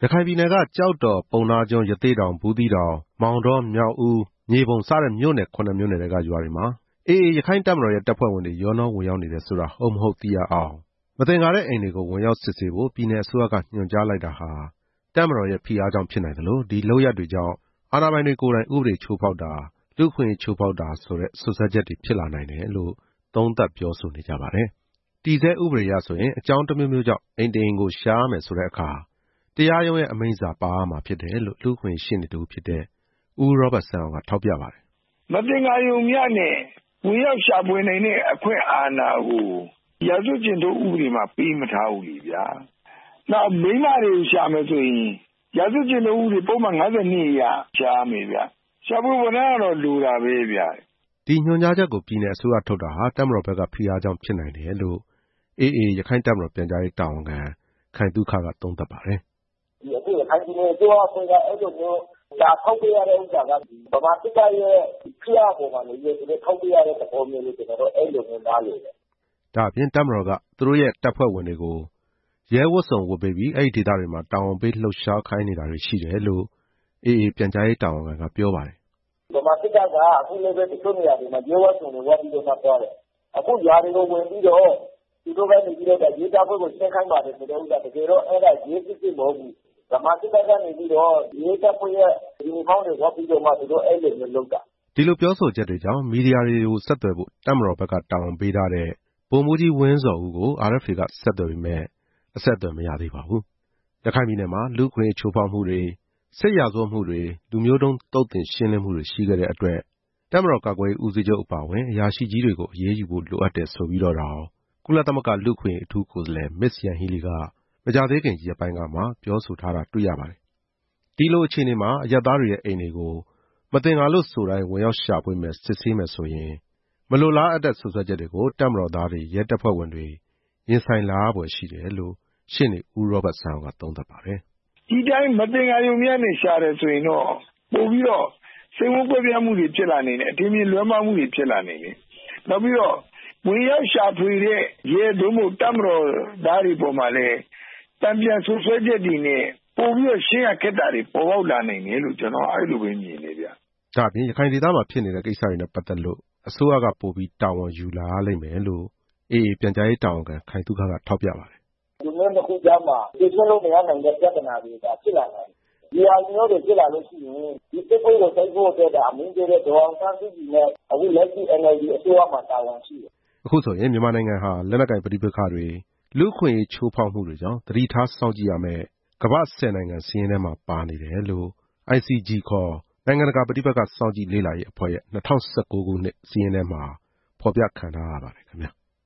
ရခိုင်ပြည်နယ်ကကြောက်တော်ပုဏ္ဏားကျွန်းရသေ့တောင်ဘူးသီးတောင်မောင်တောမြောက်ဦးမြေပုံစတဲ့မြို့နယ်9မြို့နယ်တွေကရွာတွေမှာအေအေရခိုင်တပ်မတော်ရဲ့တပ်ဖွဲ့ဝင်တွေရောနှောဝင်ရောက်နေတယ်ဆိုတာဟုတ်မဟုတ်သိရအောင်မသင်္ကာတဲ့အိမ်တွေကိုဝင်ရောက်စစ်ဆေးဖို့ပြည်နယ်အစိုးရကညွှန်ကြားလိုက်တာဟာတပ်မတော်ရဲ့ဖိအားကြောင့်ဖြစ်နိုင်တယ်လို့ဒီလုပ်ရပ်တွေကြောင့်အာဏာပိုင်တွေကိုယ်တိုင်ဥပဒေချိုးဖောက်တာလူ့အခွင့်အရေးချိုးဖောက်တာဆိုတဲ့စွပ်စွဲချက်တွေဖြစ်လာနိုင်တယ်လို့သုံးသပ်ပြောဆိုနေကြပါတယ်။တည်ဆဲဥပဒေအရဆိုရင်အကြောင်းတစ်မျိုးမျိုးကြောင့်အိမ်တအိမ်ကိုရှားမယ်ဆိုတဲ့အခါတရားရုံးရဲ့အမိန့်စာပါမှာဖြစ်တယ်လို့လူ့အခွင့်အရေးရှင်းနေသူဖြစ်တဲ့ဦးရောဘတ်ဆန်းအောင်ကထောက်ပြပါတယ်။မသင်္ကာရုံမျှနဲ့ဝင်ရောက်ရှာဖွေနိုင်တဲ့အခွင့်အာဏာကိုရာဇဝတ်ကျင့်ထုံးဥပဒေမှာပေးမထားဘူးလေဗျာ။နောက်မိန်းမတွေကိုရှာမယ်ဆိုရင်ရာဇဝတ်ကျင့်ထုံးဥပဒေပုံမှန်52အရရှားမယ်ဗျာ။ရှာဖွေဝန်ထမ်းကတော့လိုတာပဲဗျာ။ဒီညွှန်ကြားချက်ကိုပြည်နယ်အစိုးရထုတ်တာဟာတပ်မတော်ဘက်ကဖိအားကြောင့်ဖြစ်နိုင်တယ်လို့အေအေရခိုင်တပ်မတော်ပြန်ကြားရေးတာဝန်ခံခိုင်သုခကသုံးသပ်ပါတယ်။အခုရခိုင်ပြည်နယ်အစိုးရအဖွဲ့ကအဲ့လိုမျိုးဒါထောက်ပြရတဲ့ဥစ္စာကဗမာစစ်တပ်ရဲ့ဖိအားပေါ်မှာနေပြီးထောက်ပြရတဲ့သဘောမျိုးလို့ကျွန်တော်တို့အဲ့လိုမျိုးနားလည်တယ်။ဒါအပြင်တပ်မတော်ကသူတို့ရဲ့တပ်ဖွဲ့ဝင်တွေကိုရဲဝတ်စုံဝတ်ပေးပြီးအဲ့ဒီဒေသတွေမှာတာဝန်ပေးလှုပ်ရှားခိုင်းနေတာတွေရှိတယ်လို့အေအေပြန်ကြားရေးတာဝန်ခံကပြောပါတယ်။ဗမာစစ်တပ်ကအခုလည်းပဲတချို့နေရာတွေမှာရဲဝတ်စုံတွေဝတ်ပြီးတော့မှသွားတယ်။အခုຢာတွေကိုဝင်ပြီးတော့သူတို့ကနေပြီးတော့ရေးတပ်ဖွဲ့ကိုရှင်းခိုင်းပါတယ်ဆိုတဲ့ဥစ္စာတကယ်တော့အဲ့ဒါရေးစစ်မဟုတ်ဘူး။ဗမာစစ်တပ်ကနေပြီးတော့ရေးတပ်ဖွဲ့ရဲ့ဒီလိုဖောင်းတွေဝတ်ပြီးတော့မှသူတို့အဲ့လိုမျိုးလုပ်တာဒီလိုပြောဆိုချက်တွေကြောင့်မီဒီယာတွေကိုဆက်သွယ်ဖို့တပ်မတော်ဘက်ကတာဝန်ပေးထားတဲ့ဗိုလ်မှူးကြီးဝင်းဇော်ဦးကို RFA ကဆက်သွယ်ပေမဲ့အဆက်အသွယ်မရသေးပါဘူး။ရခိုင်ပြည်နယ်မှာလူ့အခွင့်အရေးချိုးဖောက်မှုတွေစစ်ရာဇဝတ်မှုတွေလူမျိုးတုံးသုတ်သင်ရှင်းလင်းမှုတွေရှိခဲ့တဲ့အတွက်တပ်မတော်ကာကွယ်ရေးဦးစီးချုပ်အပါအဝင်အရာရှိကြီးတွေကိုအရေးယူဖို့လိုအပ်တယ်ဆိုပြီးတော့တောင်ကုလသမဂ္ဂလူ့အခွင့်အရေးအထူးကိုယ်စားလှယ်မစ္စယန်ဟီလီကမကြသေးခင်ရက်ပိုင်းကမှပြောဆိုထားတာတွေ့ရပါတယ်။ဒီလိုအခြေအနေမှာအရပ်သားတွေရဲ့အိမ်တွေကိုမသင်္ကာလို့ဆိုတိုင်းဝင်ရောက်ရှာဖွေမယ်စစ်ဆေးမယ်ဆိုရင်မလိုလားအပ်တဲ့ဆွဆွဲချက်တွေကိုတပ်မတော်သားတွေရဲတပ်ဖွဲ့ဝင်တွေရင်ဆိုင်လာဖွယ်ရှိတယ်လို့ရှင်းနေဦးရောဘတ်ဆန်းကသုံးသပ်ပါတယ်။ဒီတိုင်းမသင်္ကာရုံမျှနဲ့ရှာတယ်ဆိုရင်တော့ပို့ပြီးတော့စိတ်ဝကွဲပြားမှုတွေဖြစ်လာနေတယ်အထင်မြင်လွဲမှားမှုတွေဖြစ်လာနေတယ်။နောက်ပြီးတော့ဝင်ရောက်ရှာဖွေတဲ့ရဲဒုံးမို့တပ်မတော်သားတွေပေါ်မှာလည်းတံပြန်ဆွဆွဲချက်တွေနဲ့ပို့ပြီးတော့ရှင်းရခက်တာတွေပေါ်ပေါက်လာနိုင်တယ်လို့ကျွန်တော်အဲ့လိုပဲမြင်နေဗျ။ဒါပြင်ရခိုင်ဒေသမှာဖြစ်နေတဲ့ကိစ္စတွေနဲ့ပတ်သက်လို့အစိုးရကပို့ပြီးတာဝန်ယူလာလိမ့်မယ်လို့အေအေပြန်ကြားရေးတာဝန်ခံခိုင်သုခကထောက်ပြပါတယ်။ဒီမျိုးတစ်ခုကြားမှာဒီလိုလုံးမရနိုင်တဲ့ပြဿနာတွေကဖြစ်လာနိုင်။ဒီအမျိုးတွေဖြစ်လာလို့ရှိရင်ဒီစိတ်ကိုယ်ကိုစိတ်ဖို့အတွက်အမင်းတွေတဲ့ဒေါအောင်ဆန်းစုကြည်နဲ့အခုလက်ရှိ NLD အစိုးရမှာတာဝန်ရှိတယ်။အခုဆိုရင်မြန်မာနိုင်ငံဟာလက်နက်ကိုင်ပဋိပက္ခတွေလူ့အခွင့်အရေးချိုးဖောက်မှုတွေကြောင့်သတိထားစောင့်ကြည့်ရမယ်ကမ္ဘာ့10နိုင်ငံစာရင်းထဲမှာပါနေတယ်လို့ ICG ခေါ်နိုင်ငံတကာပဋိပက္ခစောင့်ကြည့်လေ့လာရေးအဖွဲ့ရဲ့2019ခုနှစ်စာရင်းထဲမှာဖော်ပြခံထားရပါတယ်ခင်ဗျာ